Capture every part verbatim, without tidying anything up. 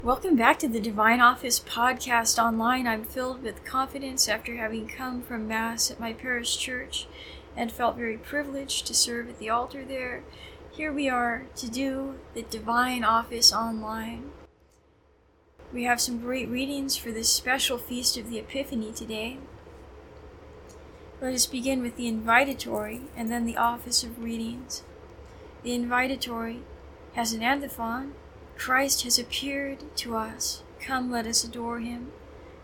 Welcome back to the Divine Office podcast online. I'm filled with confidence after having come from Mass at my parish church and felt very privileged to serve at the altar there. Here we are to do the Divine Office online. We have some great readings for this special feast of the Epiphany today. Let us begin with the invitatory and then the office of readings. The invitatory has an antiphon. Christ has appeared to us. Come, let us adore him.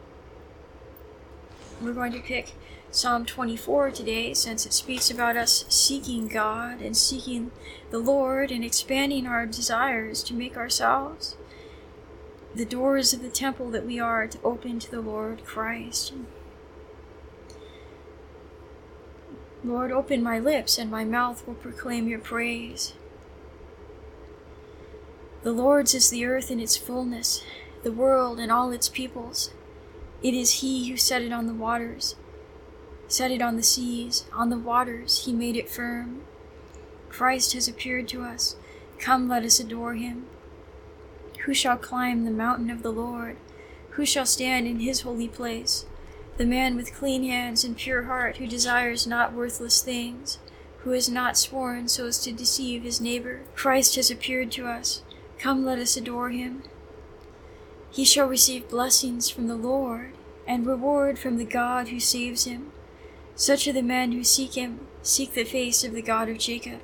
We're going to pick Psalm twenty-four today, since it speaks about us seeking God and seeking the Lord and expanding our desires to make ourselves the doors of the temple that we are to open to the Lord Christ. Lord, open my lips, and my mouth will proclaim your praise. The Lord's is the earth and its fullness, the world and all its peoples. It is he who set it on the waters, set it on the seas, on the waters he made it firm. Christ has appeared to us. Come, let us adore him. Who shall climb the mountain of the Lord? Who shall stand in his holy place? The man with clean hands and pure heart, who desires not worthless things, who has not sworn so as to deceive his neighbor. Christ has appeared to us. Come, let us adore him. He shall receive blessings from the Lord, and reward from the God who saves him. Such are the men who seek him, seek the face of the God of Jacob.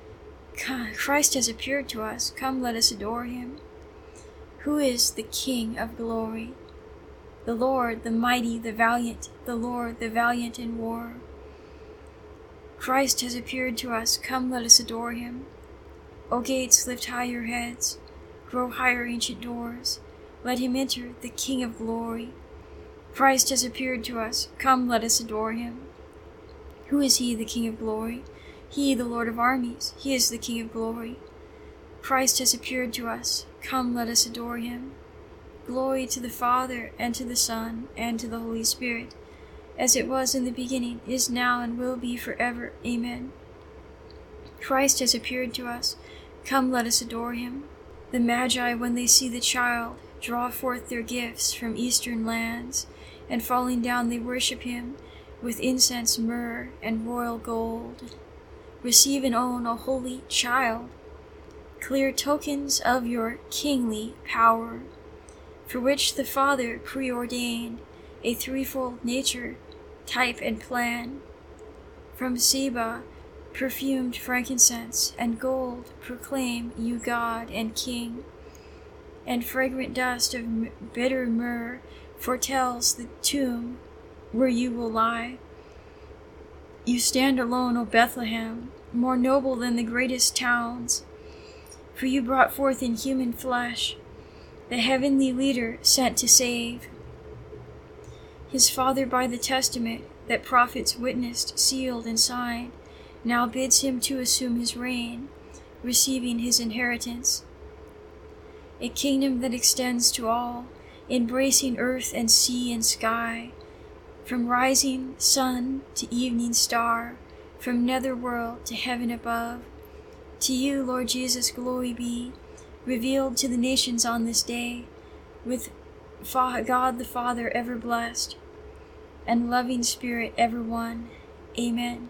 Christ has appeared to us. Come, let us adore him. Who is the King of glory? The Lord, the mighty, the valiant, the Lord, the valiant in war. Christ has appeared to us. Come, let us adore him. O gates, lift high your heads. Grow higher, ancient doors. Let him enter, the King of glory. Christ has appeared to us. Come, let us adore him. Who is he, the King of glory? He, the Lord of armies. He is the King of glory. Christ has appeared to us. Come, let us adore him. Glory to the Father, and to the Son, and to the Holy Spirit, as it was in the beginning, is now, and will be forever. Amen. Christ has appeared to us. Come, let us adore him. The Magi, when they see the child, draw forth their gifts from eastern lands, and falling down they worship him with incense, myrrh, and royal gold. Receive and own, O holy child, clear tokens of your kingly power, for which the Father preordained a threefold nature, type and plan. From Seba, perfumed frankincense and gold proclaim you God and King, and fragrant dust of bitter myrrh foretells the tomb where you will lie. You stand alone, O Bethlehem, more noble than the greatest towns, for you brought forth in human flesh the heavenly leader sent to save. His Father, by the testament that prophets witnessed, sealed, and signed, now bids him to assume his reign, receiving his inheritance. A kingdom that extends to all, embracing earth and sea and sky, from rising sun to evening star, from netherworld to heaven above. To you, Lord Jesus, glory be, revealed to the nations on this day, with God the Father ever blessed, and loving Spirit ever one. Amen.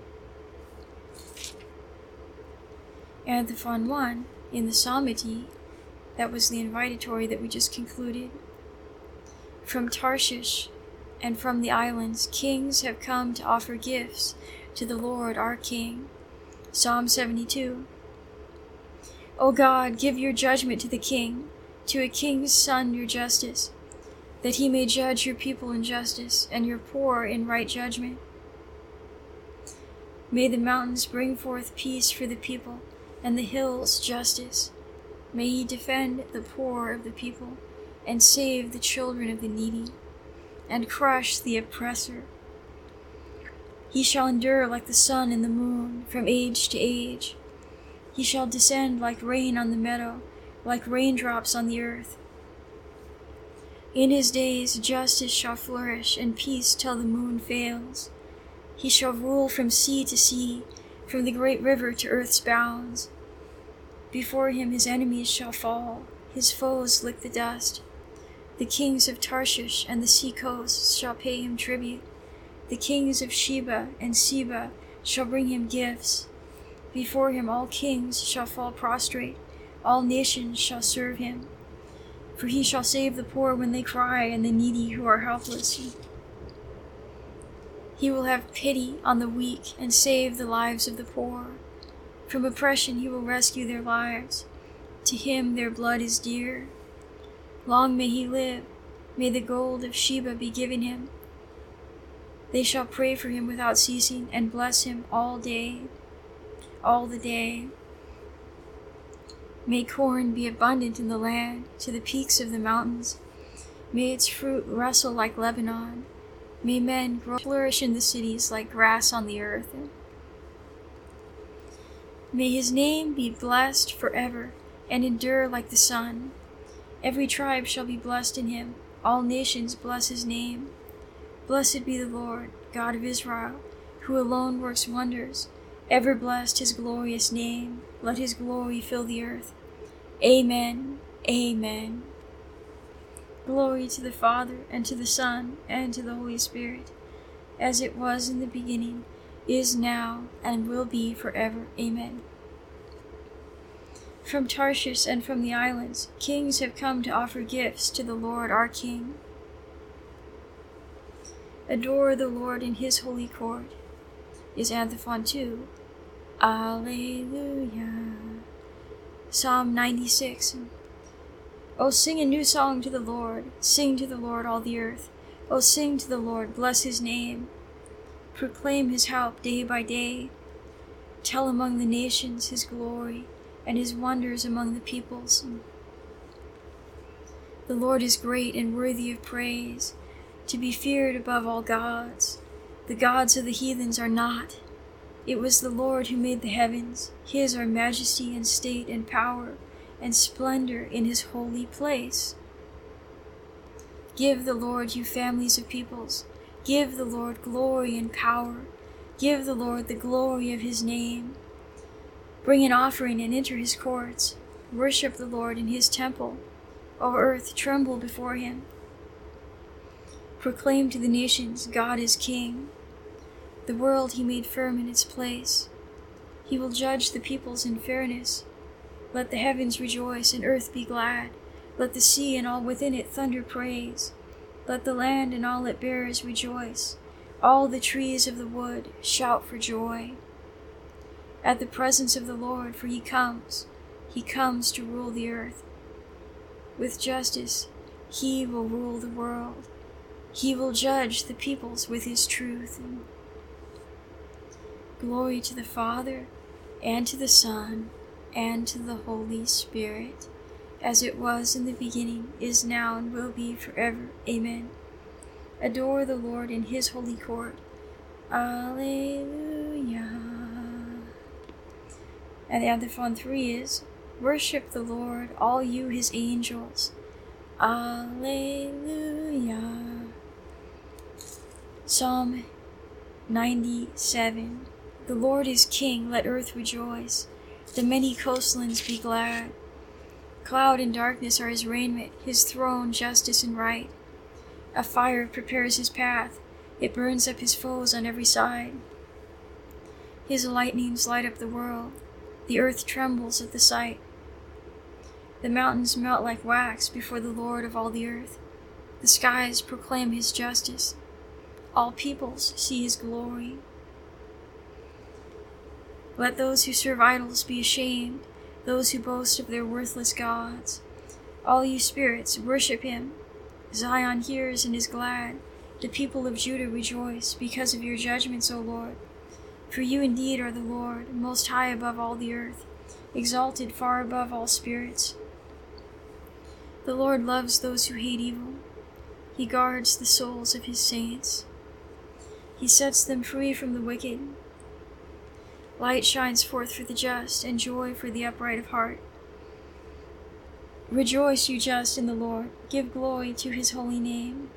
Antiphon one in the Psalmody, that was the invitatory that we just concluded. From Tarshish and from the islands, kings have come to offer gifts to the Lord our King. Psalm seventy-two. O God, give your judgment to the king, to a king's son your justice, that he may judge your people in justice, and your poor in right judgment. May the mountains bring forth peace for the people, and the hills justice. May he defend the poor of the people, and save the children of the needy, and crush the oppressor. He shall endure like the sun and the moon, from age to age. He shall descend like rain on the meadow, like raindrops on the earth. In his days justice shall flourish, and peace till the moon fails. He shall rule from sea to sea, from the great river to earth's bounds. Before him his enemies shall fall, his foes lick the dust. The kings of Tarshish and the sea coasts shall pay him tribute. The kings of Sheba and Seba shall bring him gifts. Before him all kings shall fall prostrate, all nations shall serve him. For he shall save the poor when they cry, and the needy who are helpless. He will have pity on the weak and save the lives of the poor. From oppression he will rescue their lives. To him their blood is dear. Long may he live. May the gold of Sheba be given him. They shall pray for him without ceasing and bless him all day, all the day. May corn be abundant in the land, to the peaks of the mountains. May its fruit rustle like Lebanon. May men grow flourish in the cities like grass on the earth. May his name be blessed forever and endure like the sun. Every tribe shall be blessed in him. All nations bless his name. Blessed be the Lord, God of Israel, who alone works wonders. Ever blessed his glorious name. Let his glory fill the earth. Amen. Amen. Glory to the Father, and to the Son, and to the Holy Spirit, as it was in the beginning, is now, and will be forever. Amen. From Tarshish and from the islands, kings have come to offer gifts to the Lord our King. Adore the Lord in his holy court, is Antiphon two. Alleluia. Psalm ninety-six. O sing a new song to the Lord, sing to the Lord all the earth. O sing to the Lord, bless his name. Proclaim his help day by day. Tell among the nations his glory, and his wonders among the peoples. The Lord is great and worthy of praise, to be feared above all gods. The gods of the heathens are not. It was the Lord who made the heavens. His are majesty and state and power and splendor in his holy place. Give the Lord, you families of peoples. Give the Lord glory and power. Give the Lord the glory of his name. Bring an offering and enter his courts. Worship the Lord in his temple. O earth, tremble before him. Proclaim to the nations, God is king. The world he made firm in its place. He will judge the peoples in fairness. Let the heavens rejoice and earth be glad. Let the sea and all within it thunder praise. Let the land and all it bears rejoice. All the trees of the wood shout for joy. At the presence of the Lord, for he comes. He comes to rule the earth. With justice he will rule the world. He will judge the peoples with his truth. Glory to the Father, and to the Son, and to the Holy Spirit, as it was in the beginning, is now, and will be forever. Amen. Adore the Lord in his holy court. Alleluia. And the Antiphon three is, worship the Lord, all you his angels. Alleluia. Psalm ninety-seven. The Lord is king, let earth rejoice. The many coastlands be glad. Cloud and darkness are his raiment, his throne justice and right. A fire prepares his path, it burns up his foes on every side. His lightnings light up the world, the earth trembles at the sight. The mountains melt like wax before the Lord of all the earth. The skies proclaim his justice. All peoples see his glory. Let those who serve idols be ashamed, those who boast of their worthless gods. All you spirits, worship him. Zion hears and is glad. The people of Judah rejoice because of your judgments, O Lord. For you indeed are the Lord, most high above all the earth, exalted far above all spirits. The Lord loves those who hate evil. He guards the souls of his saints. He sets them free from the wicked. Light shines forth for the just, and joy for the upright of heart. Rejoice, you just, in the Lord. Give glory to his holy name.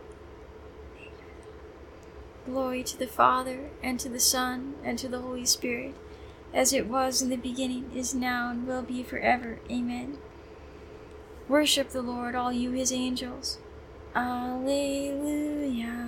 Glory to the Father, and to the Son, and to the Holy Spirit, as it was in the beginning, is now, and will be forever. Amen. Worship the Lord, all you his angels. Alleluia.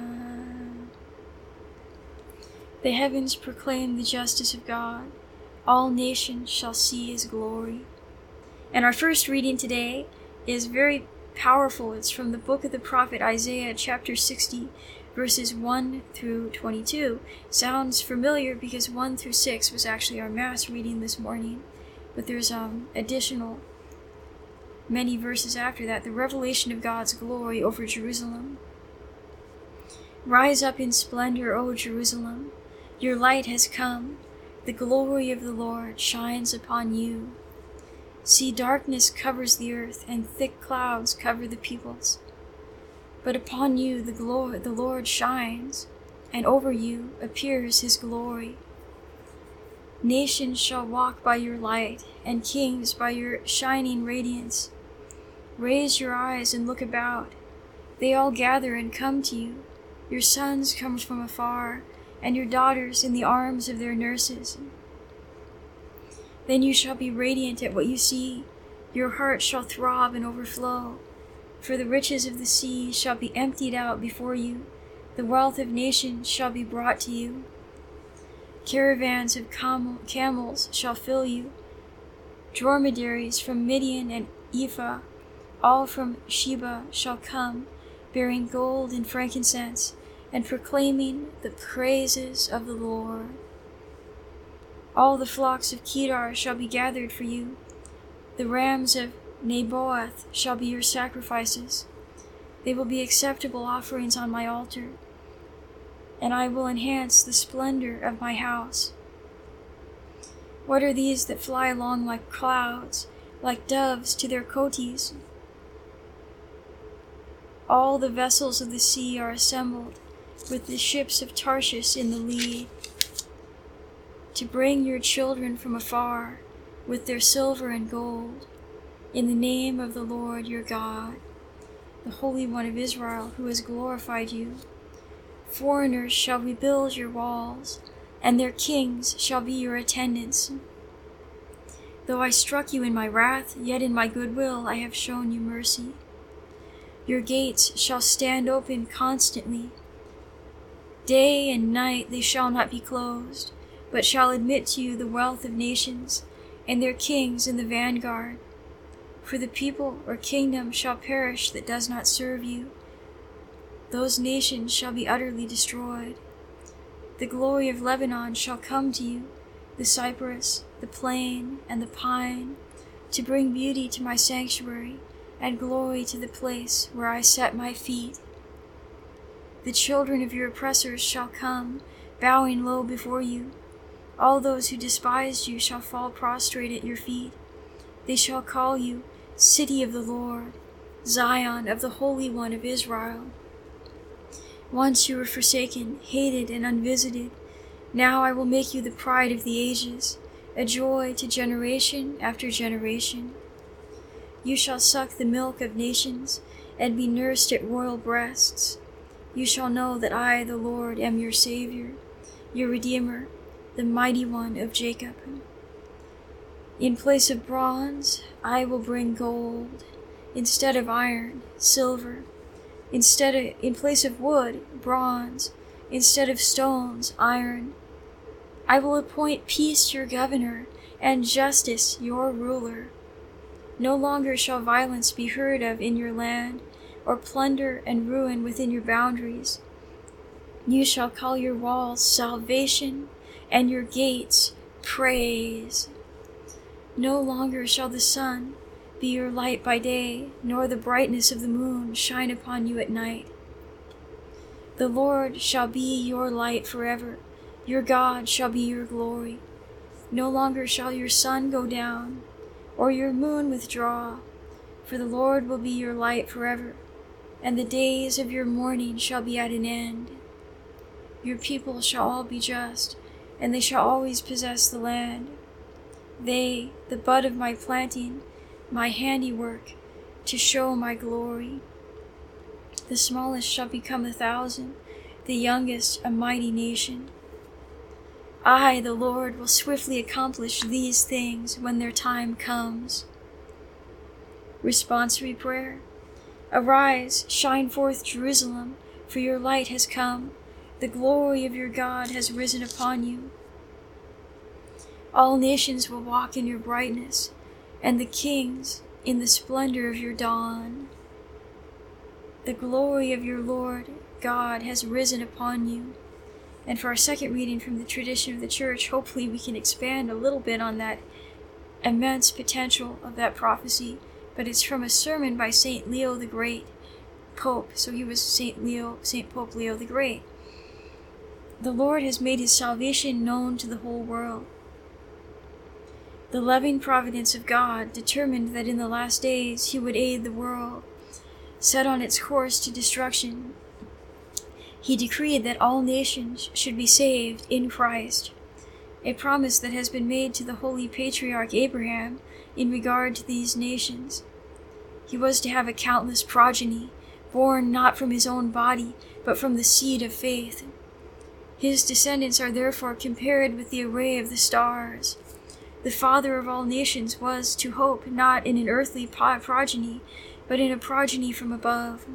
The heavens proclaim the justice of God. All nations shall see his glory. And our first reading today is very powerful. It's from the book of the prophet Isaiah, chapter sixty, verses one through twenty-two. Sounds familiar because one through six was actually our mass reading this morning. But there's um additional many verses after that, the revelation of God's glory over Jerusalem. Rise up in splendor, O Jerusalem. Your light has come. The glory of the Lord shines upon you. See, darkness covers the earth, and thick clouds cover the peoples. But upon you the glory, the Lord shines, and over you appears his glory. Nations shall walk by your light, and kings by your shining radiance. Raise your eyes and look about. They all gather and come to you. Your sons come from afar, and your daughters in the arms of their nurses. Then you shall be radiant at what you see. Your heart shall throb and overflow. For the riches of the sea shall be emptied out before you. The wealth of nations shall be brought to you. Caravans of camel, camels shall fill you. Dromedaries from Midian and Ephah, all from Sheba, shall come, bearing gold and frankincense, and proclaiming the praises of the Lord. All the flocks of Kedar shall be gathered for you. The rams of Naboth shall be your sacrifices. They will be acceptable offerings on my altar, and I will enhance the splendor of my house. What are these that fly along like clouds, like doves to their cotes? All the vessels of the sea are assembled, with the ships of Tarshish in the lead, to bring your children from afar, with their silver and gold, in the name of the Lord your God, the Holy One of Israel, who has glorified you. Foreigners shall rebuild your walls, and their kings shall be your attendants. Though I struck you in my wrath, yet in my goodwill I have shown you mercy. Your gates shall stand open constantly. Day and night they shall not be closed, but shall admit to you the wealth of nations, and their kings in the vanguard. For the people or kingdom shall perish that does not serve you. Those nations shall be utterly destroyed. The glory of Lebanon shall come to you, the cypress, the plane, and the pine, to bring beauty to my sanctuary, and glory to the place where I set my feet. The children of your oppressors shall come, bowing low before you. All those who despised you shall fall prostrate at your feet. They shall call you City of the Lord, Zion of the Holy One of Israel. Once you were forsaken, hated, and unvisited. Now I will make you the pride of the ages, a joy to generation after generation. You shall suck the milk of nations, and be nursed at royal breasts. You shall know that I, the Lord, am your Savior, your Redeemer, the Mighty One of Jacob. In place of bronze, I will bring gold. Instead of iron, silver. Instead of, in place of wood, bronze. Instead of stones, iron. I will appoint peace your governor, and justice your ruler. No longer shall violence be heard of in your land, or plunder and ruin within your boundaries. You shall call your walls salvation, and your gates praise. No longer shall the sun be your light by day, nor the brightness of the moon shine upon you at night. The Lord shall be your light forever. Your God shall be your glory. No longer shall your sun go down, or your moon withdraw, for the Lord will be your light forever, and the days of your mourning shall be at an end. Your people shall all be just, and they shall always possess the land. They, the bud of my planting, my handiwork, to show my glory. The smallest shall become a thousand, the youngest a mighty nation. I, the Lord, will swiftly accomplish these things when their time comes. Responsory prayer. Arise, shine forth, Jerusalem, for your light has come. The glory of your God has risen upon you. All nations will walk in your brightness, and the kings in the splendor of your dawn. The glory of your Lord God has risen upon you. And for our second reading from the tradition of the church, hopefully we can expand a little bit on that immense potential of that prophecy. But it's from a sermon by Saint Leo the Great, Pope. So he was Saint Leo, Saint Pope Leo the Great. The Lord has made his salvation known to the whole world. The loving providence of God determined that in the last days he would aid the world, set on its course to destruction. He decreed that all nations should be saved in Christ, a promise that has been made to the holy patriarch Abraham in regard to these nations. He was to have a countless progeny, born not from his own body, but from the seed of faith. His descendants are therefore compared with the array of the stars. The Father of all nations was to hope not in an earthly progeny, but in a progeny from above.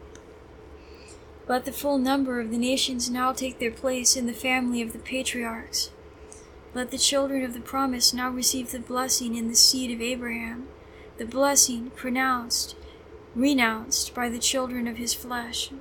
Let the full number of the nations now take their place in the family of the patriarchs. Let the children of the promise now receive the blessing in the seed of Abraham, the blessing pronounced, renounced by the children of his flesh.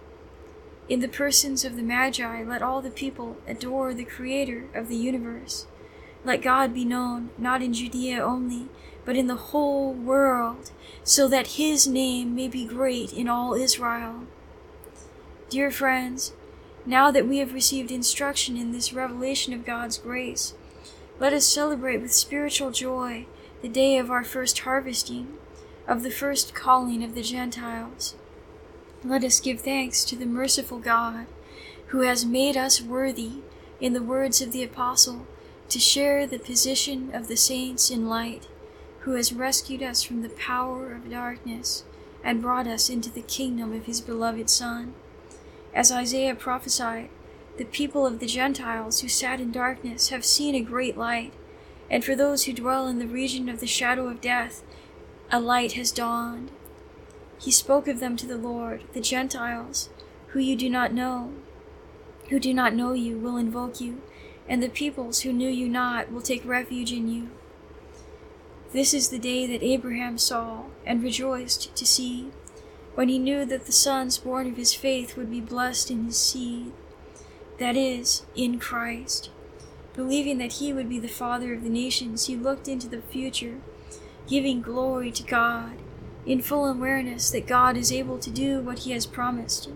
In the persons of the Magi, let all the people adore the Creator of the universe. Let God be known, not in Judea only, but in the whole world, so that his name may be great in all Israel. Dear friends, now that we have received instruction in this revelation of God's grace, let us celebrate with spiritual joy the day of our first harvesting, of the first calling of the Gentiles. Let us give thanks to the merciful God, who has made us worthy, in the words of the Apostle, to share the position of the saints in light, who has rescued us from the power of darkness and brought us into the kingdom of his beloved Son. As Isaiah prophesied, the people of the Gentiles who sat in darkness have seen a great light, and for those who dwell in the region of the shadow of death, a light has dawned. He spoke of them to the Lord. The Gentiles, who you do not know, who do not know you, will invoke you, and the peoples who knew you not will take refuge in you. This is the day that Abraham saw and rejoiced to see, when he knew that the sons born of his faith would be blessed in his seed, that is, in Christ. Believing that he would be the father of the nations, he looked into the future, giving glory to God, in full awareness that God is able to do what he has promised.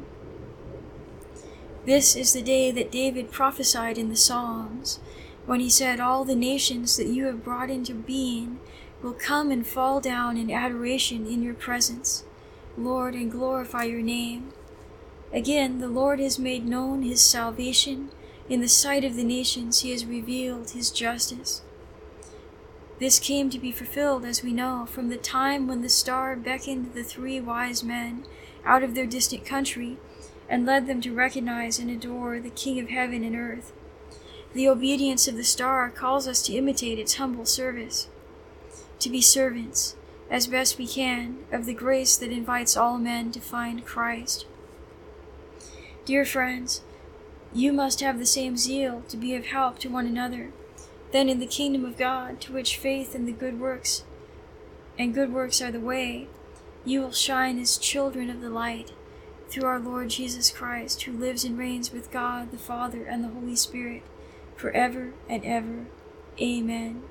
This is the day that David prophesied in the Psalms, when he said, "All the nations that you have brought into being will come and fall down in adoration in your presence, Lord, and glorify your name." Again, the Lord has made known his salvation. In the sight of the nations he has revealed his justice. This came to be fulfilled, as we know, from the time when the star beckoned the three wise men out of their distant country and led them to recognize and adore the King of heaven and earth. The obedience of the star calls us to imitate its humble service, to be servants, as best we can, of the grace that invites all men to find Christ. Dear friends, you must have the same zeal to be of help to one another. Then in the kingdom of God, to which faith and the good works and good works are the way, you will shine as children of the light, through our Lord Jesus Christ, who lives and reigns with God the Father and the Holy Spirit, forever and ever. Amen.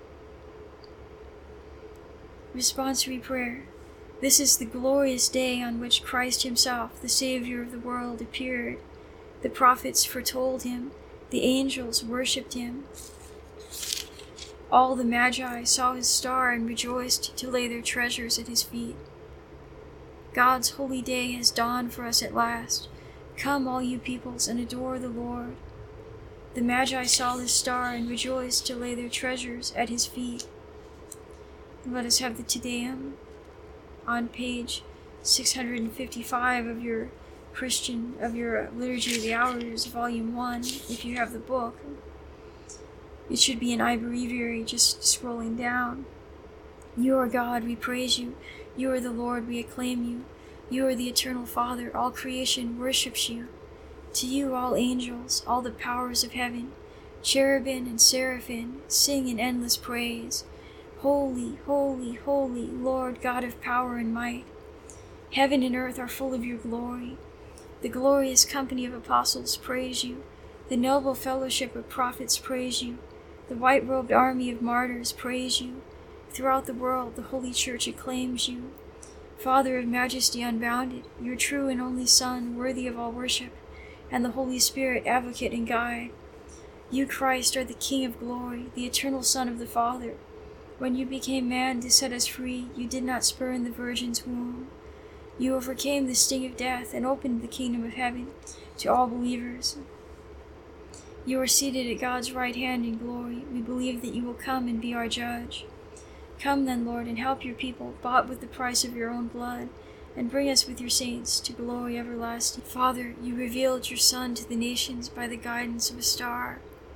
Responsory prayer. This is the glorious day on which Christ himself, the Savior of the world, appeared. The prophets foretold him, the angels worshipped him. All the Magi saw his star and rejoiced to lay their treasures at his feet. God's holy day has dawned for us at last. Come, all you peoples, and adore the Lord. The Magi saw his star and rejoiced to lay their treasures at his feet. Let us have the Te Deum on page six hundred fifty-five of your Christian, of your Liturgy of the Hours, volume one, if you have the book. It should be in I Breviary, just scrolling down. You are God, we praise you. You are the Lord, we acclaim you. You are the eternal Father, all creation worships you. To you all angels, all the powers of heaven, cherubim and seraphim, sing in endless praise. Holy, holy, holy, Lord God of power and might. Heaven and earth are full of your glory. The glorious company of apostles praise you. The noble fellowship of prophets praise you. The white-robed army of martyrs praise you. Throughout the world the Holy Church acclaims you. Father of majesty unbounded, your true and only Son, worthy of all worship, and the Holy Spirit, advocate and guide. You, Christ, are the King of glory, the eternal Son of the Father. When you became man to set us free, you did not spurn the Virgin's womb. You overcame the sting of death and opened the kingdom of heaven to all believers. You are seated at God's right hand in glory. We believe that you will come and be our judge. Come then, Lord, and help your people, bought with the price of your own blood, and bring us with your saints to glory everlasting. Father, you revealed your Son to the nations by the guidance of a star.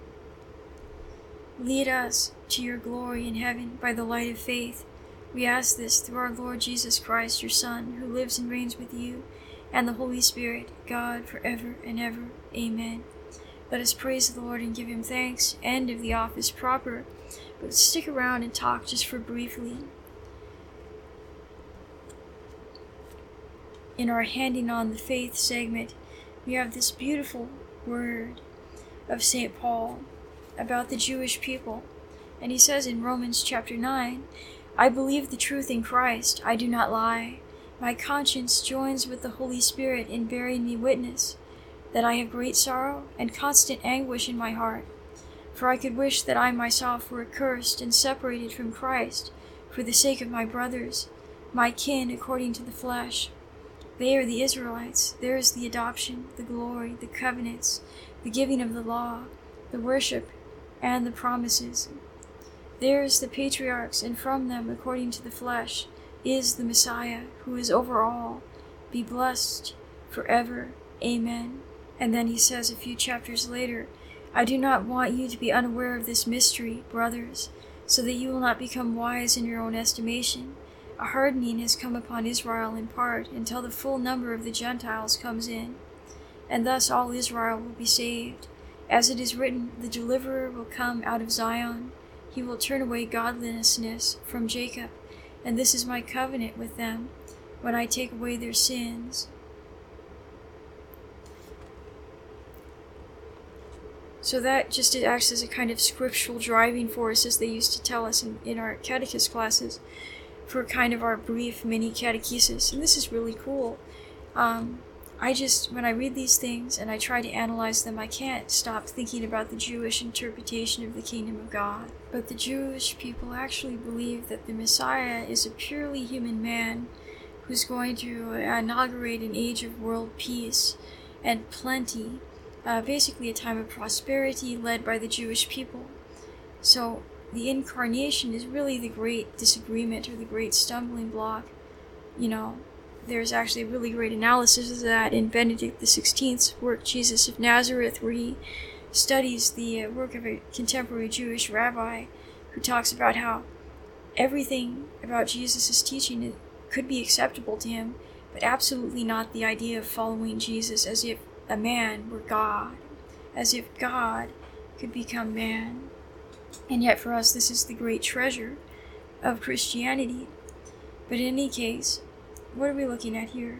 Lead us to your glory in heaven by the light of faith. We ask this through our Lord Jesus Christ, your Son, who lives and reigns with you, and the Holy Spirit, God, forever and ever. Amen. Let us praise the Lord and give him thanks. End of the office proper, but stick around and talk just for briefly. In our Handing on the Faith segment, we have this beautiful word of Saint Paul about the Jewish people. And he says in Romans chapter nine, I believe the truth in Christ, I do not lie. My conscience joins with the Holy Spirit in bearing me witness that I have great sorrow and constant anguish in my heart. For I could wish that I myself were accursed and separated from Christ for the sake of my brothers, my kin according to the flesh. They are the Israelites. There is the adoption, the glory, the covenants, the giving of the law, the worship, and the promises. There is the patriarchs, and from them, according to the flesh, is the Messiah, who is over all. Be blessed forever. Amen. And then he says a few chapters later, I do not want you to be unaware of this mystery, brothers, so that you will not become wise in your own estimation. A hardening has come upon Israel in part, until the full number of the Gentiles comes in, and thus all Israel will be saved. As it is written, the deliverer will come out of Zion. He will turn away godlessness from Jacob, and this is my covenant with them, when I take away their sins. So that just acts as a kind of scriptural driving force, as they used to tell us in, in our catechist classes, for kind of our brief mini catechesis. And this is really cool. Um, I just, when I read these things and I try to analyze them, I can't stop thinking about the Jewish interpretation of the kingdom of God. But the Jewish people actually believe that the Messiah is a purely human man who's going to inaugurate an age of world peace and plenty, uh, basically a time of prosperity led by the Jewish people. So the incarnation is really the great disagreement or the great stumbling block. You know, there's actually a really great analysis of that in Benedict the sixteenth's work, Jesus of Nazareth, where he studies the uh, work of a contemporary Jewish rabbi who talks about how everything about Jesus' teaching could be acceptable to him, but absolutely not the idea of following Jesus as if a man were God, as if God could become man. And yet for us, this is the great treasure of Christianity. But in any case, what are we looking at here?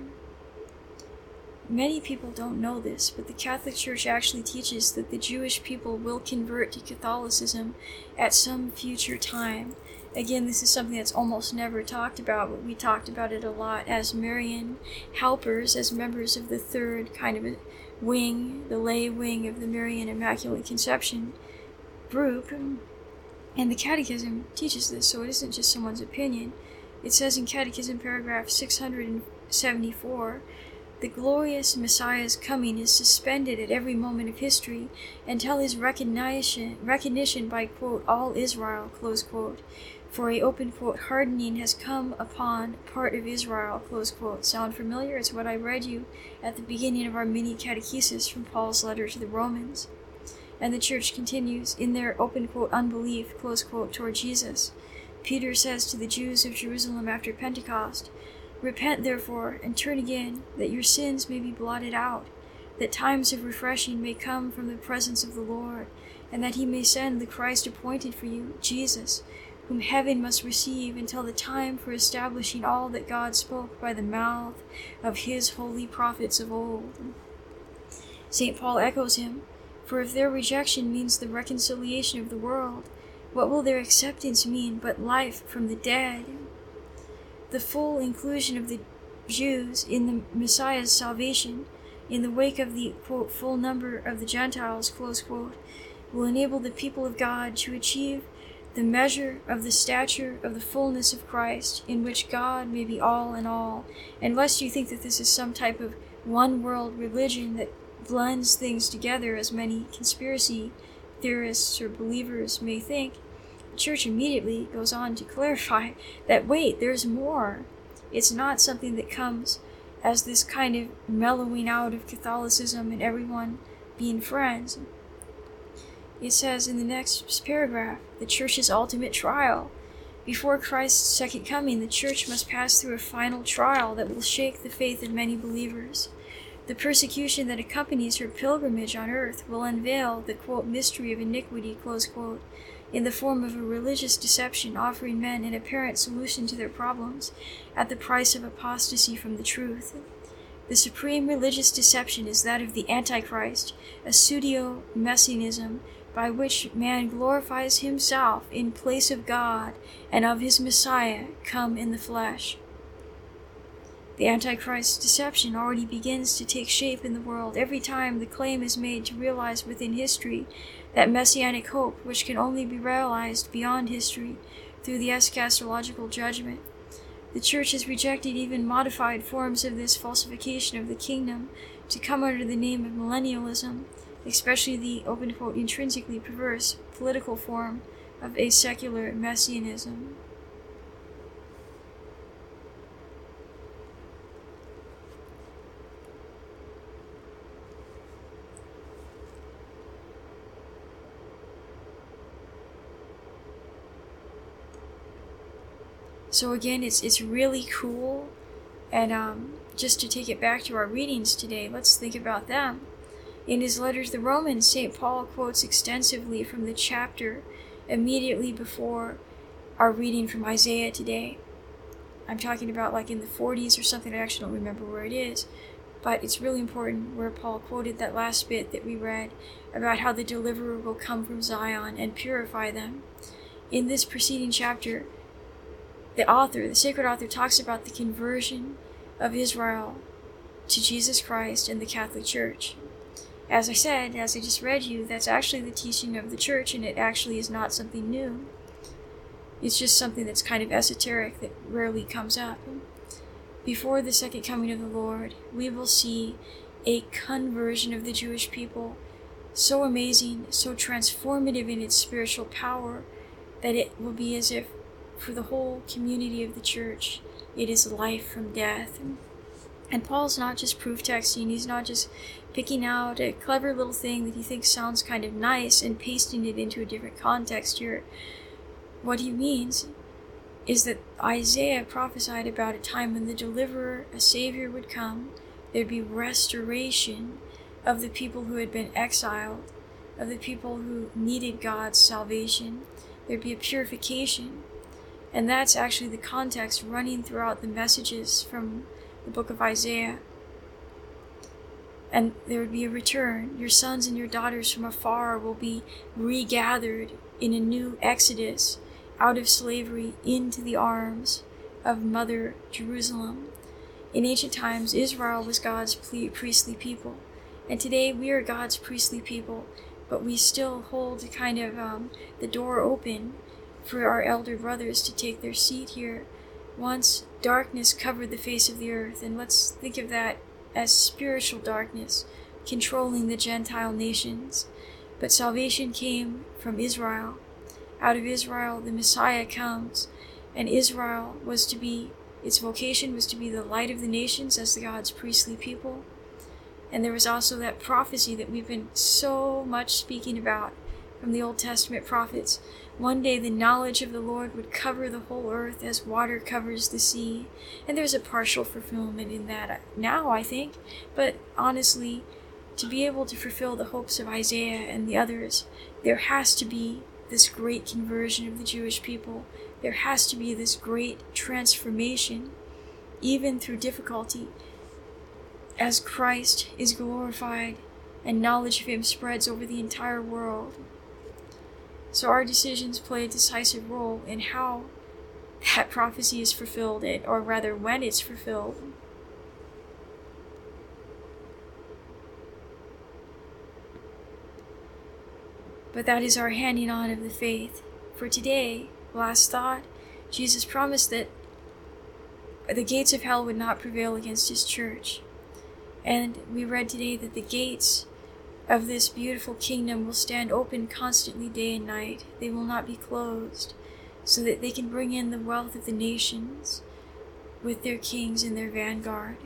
Many people don't know this, but the Catholic Church actually teaches that the Jewish people will convert to Catholicism at some future time. Again, this is something that's almost never talked about, but we talked about it a lot as Marian helpers, as members of the third kind of a wing, the lay wing of the Marian Immaculate Conception group. And the Catechism teaches this, so it isn't just someone's opinion. It says in Catechism paragraph six hundred seventy-four, the glorious Messiah's coming is suspended at every moment of history until his recognition, recognition by, quote, all Israel, close quote, for a, open quote, hardening has come upon part of Israel, close quote. Sound familiar? It's what I read you at the beginning of our mini catechesis from Paul's letter to the Romans. And the Church continues, in their, open quote, unbelief, close quote, toward Jesus, Peter says to the Jews of Jerusalem after Pentecost, "Repent therefore, and turn again, that your sins may be blotted out, that times of refreshing may come from the presence of the Lord, and that he may send the Christ appointed for you, Jesus, whom heaven must receive until the time for establishing all that God spoke by the mouth of his holy prophets of old." Saint Paul echoes him, "For if their rejection means the reconciliation of the world, what will their acceptance mean but life from the dead?" The full inclusion of the Jews in the Messiah's salvation, in the wake of the, quote, full number of the Gentiles, close quote, will enable the people of God to achieve the measure of the stature of the fullness of Christ, in which God may be all in all. And lest you think that this is some type of one-world religion that blends things together, as many conspiracy theorists or believers may think, the Church immediately goes on to clarify that, wait, there's more. It's not something that comes as this kind of mellowing out of Catholicism and everyone being friends. It says in the next paragraph, the Church's ultimate trial. Before Christ's second coming, the Church must pass through a final trial that will shake the faith of many believers. The persecution that accompanies her pilgrimage on earth will unveil the, quote, mystery of iniquity, close quote, in the form of a religious deception offering men an apparent solution to their problems at the price of apostasy from the truth. The supreme religious deception is that of the Antichrist, a pseudo-messianism by which man glorifies himself in place of God and of his Messiah come in the flesh. The Antichrist deception already begins to take shape in the world every time the claim is made to realize within history that messianic hope which can only be realized beyond history through the eschatological judgment. The Church has rejected even modified forms of this falsification of the kingdom to come under the name of millennialism, especially the, open quote, intrinsically perverse political form of a secular messianism. So again, it's it's really cool, and um, just to take it back to our readings today, let's think about them. In his letter to the Romans, Saint Paul quotes extensively from the chapter immediately before our reading from Isaiah today. I'm talking about like in the forties or something, I actually don't remember where it is, but it's really important where Paul quoted that last bit that we read about how the deliverer will come from Zion and purify them. In this preceding chapter, the author, the sacred author, talks about the conversion of Israel to Jesus Christ and the Catholic Church. As I said, as I just read you, that's actually the teaching of the Church, and it actually is not something new. It's just something that's kind of esoteric that rarely comes up. Before the second coming of the Lord, we will see a conversion of the Jewish people so amazing, so transformative in its spiritual power, that it will be as if for the whole community of the Church, it is life from death. And Paul's not just proof texting, he's not just picking out a clever little thing that he thinks sounds kind of nice and pasting it into a different context here. What he means is that Isaiah prophesied about a time when the deliverer, a savior, would come. There'd be restoration of the people who had been exiled, of the people who needed God's salvation. There'd be a purification. And that's actually the context running throughout the messages from the book of Isaiah. And there would be a return. Your sons and your daughters from afar will be regathered in a new exodus out of slavery into the arms of Mother Jerusalem. In ancient times, Israel was God's priestly people. And today we are God's priestly people, but we still hold kind of um, the door open for our elder brothers to take their seat here. Once darkness covered the face of the earth, and let's think of that as spiritual darkness controlling the Gentile nations. But salvation came from Israel. Out of Israel the Messiah comes, and Israel was to be, its vocation was to be the light of the nations as the God's priestly people. And there was also that prophecy that we've been so much speaking about from the Old Testament prophets One day the knowledge of the Lord would cover the whole earth as water covers the sea. And there's a partial fulfillment in that now, I think. But honestly, to be able to fulfill the hopes of Isaiah and the others, there has to be this great conversion of the Jewish people. There has to be this great transformation, even through difficulty, as Christ is glorified and knowledge of him spreads over the entire world. So our decisions play a decisive role in how that prophecy is fulfilled, or rather when it's fulfilled. But that is our handing on of the faith. For today, last thought, Jesus promised that the gates of hell would not prevail against his church. And we read today that the gates of this beautiful kingdom will stand open constantly day and night. They will not be closed, so that they can bring in the wealth of the nations with their kings in their vanguard.